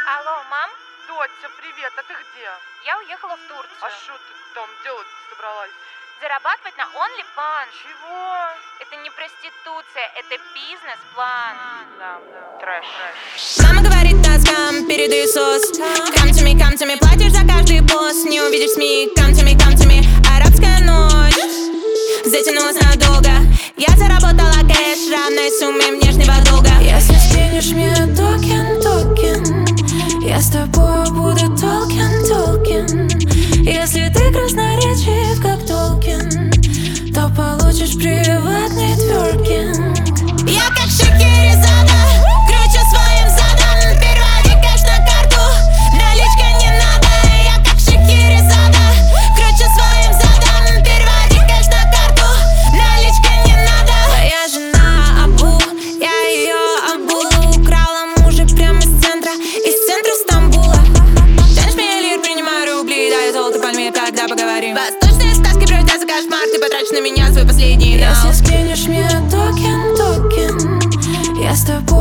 Алло, мам? Дотя, привет, а ты где? Я уехала в Турцию. А что ты там делать собралась? Зарабатывать на OnlyFans. Чего? Это не проституция, это бизнес-план. Да, трэш. Мама говорит таскам, передаю сос. Come to me, платишь за каждый пост. Не увидишь СМИ, come to me. Арабская ночь затянулась надолго. Я заработала кэш, равной сумме внешнего долга. Если скинешь мне токен, я с тобой буду толкен. Если ты красноречив, как Толкин, то получишь приватный тверкинг. Я как Шахерезада, кручу своим задом. Переводи кэш на карту, наличка не надо. Я как Шахерезада, кручу своим задом. Переводи кэш на карту, наличка не надо. Твоя жена Абу, я ее обула. Украла мужа прямо из центра Стамбула. Тянешь мне лир, принимаю рубли. Даю золото пальме, когда поговорим. Восточные сказки превратятся в кошмар. Ты потратишь на меня свой последний нал. Если скинешь мне токен, я с тобой